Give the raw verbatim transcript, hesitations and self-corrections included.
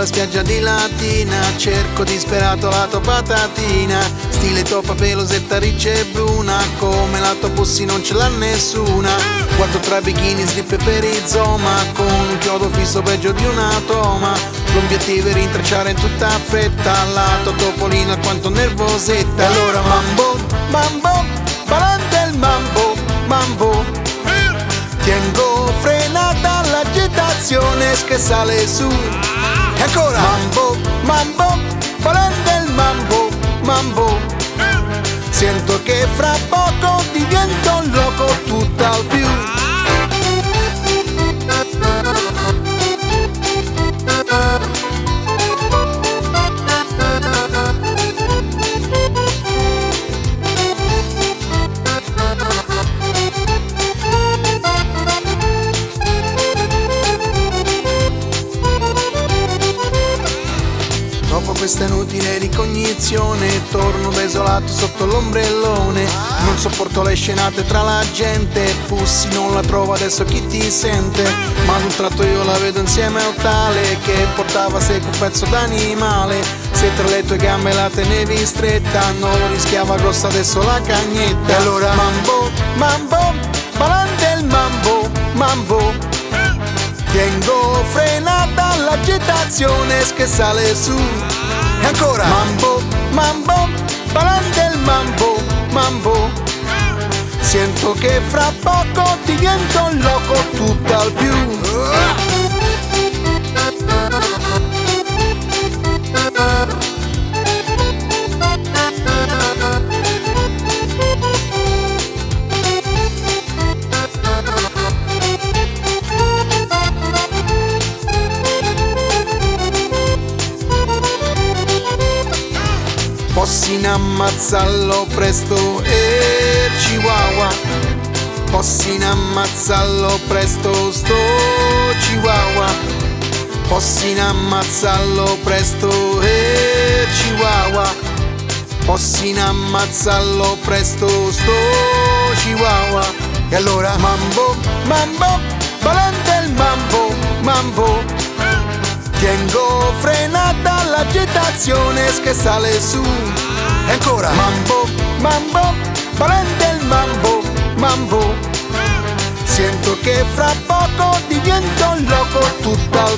sulla spiaggia di Latina, cerco disperato la tua patatina. Stile tua pelosetta riccia e bruna, come la tua pussy non ce l'ha nessuna. Guardo tra bikini, slip e perizoma, con un chiodo fisso peggio di una toma. L'obiettivo è rintracciare in tutta fretta la tua topolina quanto nervosetta. Allora mambo, mambo, balante il mambo, mambo. Tengo frenata l'agitazione che sale su. E ancora mambo, mambo, balante il mambo, mambo. Sento che fra poco divento loco tutt'al più. Dopo questa inutile ricognizione torno desolato sotto l'ombrellone. Non sopporto le scenate tra la gente, Pussy non la trovo adesso chi ti sente. Ma ad un tratto io la vedo insieme al tale che portava seco un pezzo d'animale. Se tra le tue gambe la tenevi stretta non rischiava grossa adesso la cagnetta. E allora mambo, mambo, balante il mambo, mambo. Tengo frenata l'agitazione che sale su. E ancora mambo, mambo, balante il mambo, mambo. Sento che fra poco divento loco tutt'al più. Possin ammazzarlo presto e chihuahua. Possin ammazzarlo presto sto chihuahua. Possin ammazzarlo presto e chihuahua. Possin ammazzarlo presto sto chihuahua. E allora mambo, mambo, balante il mambo, mambo. Tengo frenata l'agitazione che sale su. E ancora mambo, mambo, balante il mambo, mambo. Sento che fra poco divento loco tutt'al